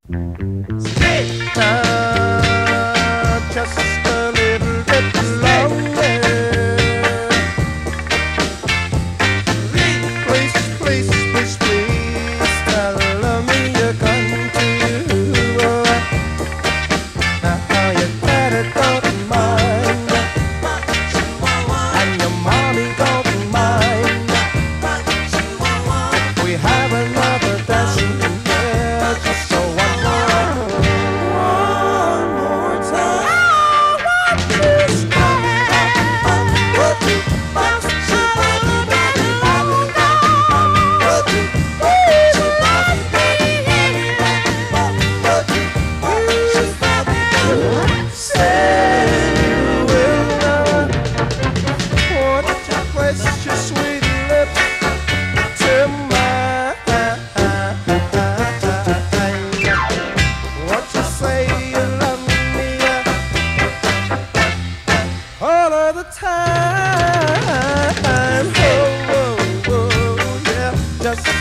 Just a little bit longer. Please, please, please, please tell me you're going to. Now your daddy don't mind, and your mommy don't mind. We have another dancing there, just so one more time. I want to stay. Just a little bit longer. Please let me in. Say you will never want to place your sweet lips to mine. Won't you say you love me all of the time? Oh, oh, oh, yeah, just